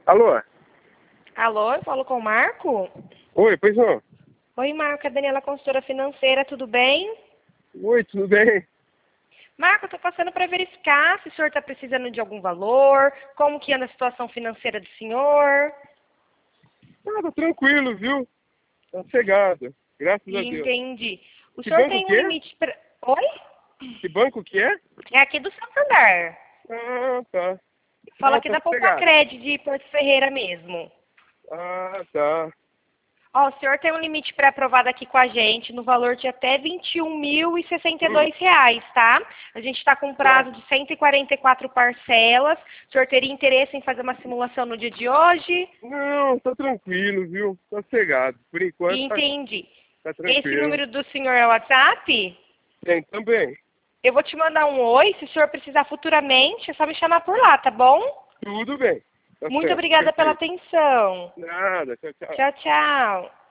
Alô? Alô, eu falo com o Marco? Oi, pois não. Oi, Marco, é a Daniela, consultora financeira, tudo bem? Oi, tudo bem? Marco, eu tô passando para verificar se o senhor está precisando de algum valor, como que anda a situação financeira do senhor. Ah, tá tranquilo, viu? Tá cegado. Graças a Deus. Entendi. O Que senhor banco tem que um é? limite para... Oi? Que banco que é? É aqui do Santander. Ah, tá. Fala Não, aqui tá da Poupa cegado. Cred de Porto Ferreira mesmo. Ah, tá. Ó, o senhor tem um limite pré-aprovado aqui com a gente no valor de até R$ 21.062, tá? A gente está com um Tá. prazo de 144 parcelas. O senhor teria interesse em fazer uma simulação no dia de hoje? Não, tá tranquilo, viu? Tá cegado. Por enquanto Entendi. tá Esse tranquilo. número do senhor é o WhatsApp? Tem também. Eu vou te mandar um oi. Se o senhor precisar futuramente, é só me chamar por lá, tá bom? Tudo bem. Tá Muito certo. obrigada pela Perfeito. atenção. Nada. Tchau, tchau. Tchau, tchau.